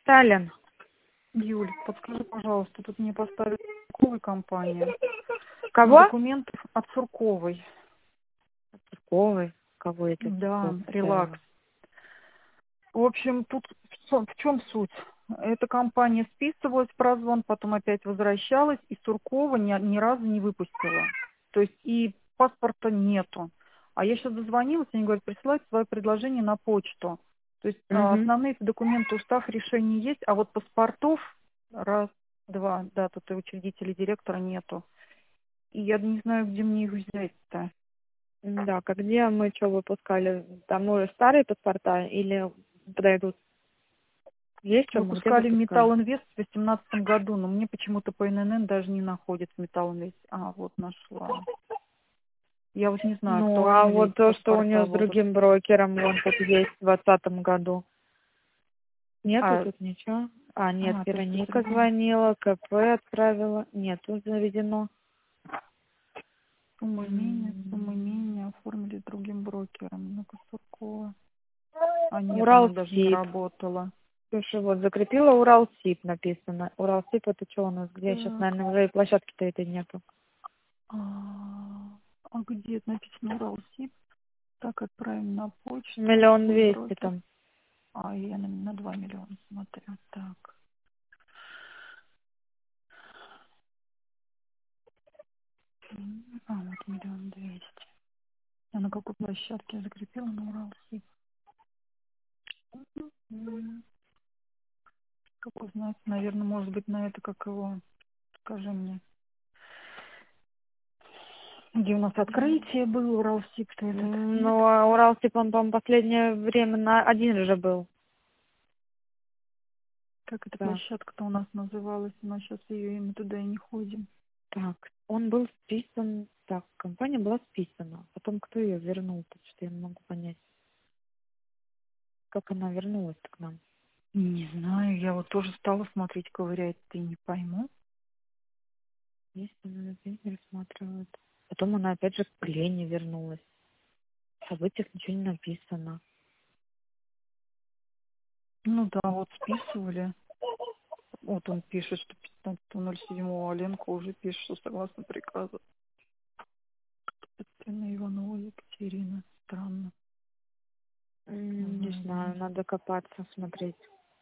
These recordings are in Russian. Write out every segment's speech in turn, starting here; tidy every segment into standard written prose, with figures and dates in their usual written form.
Сталин. Юль, подскажи, пожалуйста, тут мне поставили Сурковой компания. Кого? Документы от Сурковой. Сурковой. Кого это? Да, релакс. В общем, тут в чем суть? Эта компания списывалась в прозвон, потом опять возвращалась, и Суркова ни разу не выпустила. То есть и паспорта нету. А я сейчас дозвонилась, они говорят, присылайте свое предложение на почту. То есть основные документы, устав, решения есть, а вот паспортов раз, два, да, тут и учредителя, директора нету. И я не знаю, где мне их взять-то. Да, как где мы что выпускали? Там уже старые паспорта или подойдут? Есть что, мы где Выпускали выпускали? Металл Инвест в 2018 году, но мне почему-то по ННН даже не находится Металл Инвест. А, вот нашла. Я вот не знаю, Ну, а актуальны ли вот эти то, что у паспорта нее с будут. другим брокером, вон тут есть в 2020 году. Нету А, тут ничего? А, нет, то есть это Вероника другие. звонила, КП отправила. Нет, тут заведено. Сумма имения оформили с другим брокером. Ну-ка, Суркова. А нет, у них даже не Уралсиб. работала. Слушай, вот закрепила Уралсиб написано. Уралсиб это что у нас? Где сейчас, Так. наверное, уже и площадки-то этой нету. А где это написано Уралсиб? Так, отправим на почту. 1 200 000 Брокер. там. А, я на 2 миллиона смотрю. Так. Вот 1 200 000. А на какой площадке я закрепила? На Уралсиб. Как узнать? Наверное, может быть, на это, как его, скажи мне. Где у нас открытие было, Уралсиб-то этот? Нет? Ну, а Уралсиб, он, по-моему, последнее время на один же был. Как эта Так, площадка-то у нас называлась? Но сейчас ее, и мы туда и не ходим. так. Он был списан. Так, компания была списана. Потом кто ее вернул? Тут что я не могу понять. Как она вернулась к нам? Не знаю, я вот тоже стала смотреть, ковырять, ты не пойму. Если она опять не рассматривает. Потом она опять же к Лене вернулась. В событиях ничего не написано. Ну да, вот списывали. Вот он пишет, что 15.07 Оленко уже пишет, что согласно приказу. Татьяна Иванова Екатерина. Странно. Не знаю, надо копаться, смотреть.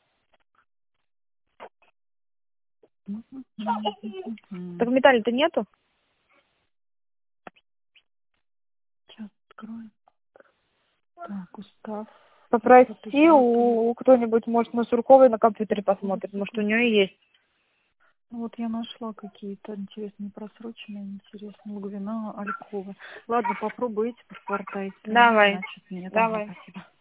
Так металля-то нету? Сейчас откроем. Так, устав. Попроси у кто-нибудь, может, на Сурковой на компьютере посмотрит. Может, у нее есть. Вот я нашла какие-то интересные просроченные, интересные Луговина, Алькова. Ладно, попробуй эти паспорта, если нет, Давай. значит нет. Ага, Давай. спасибо.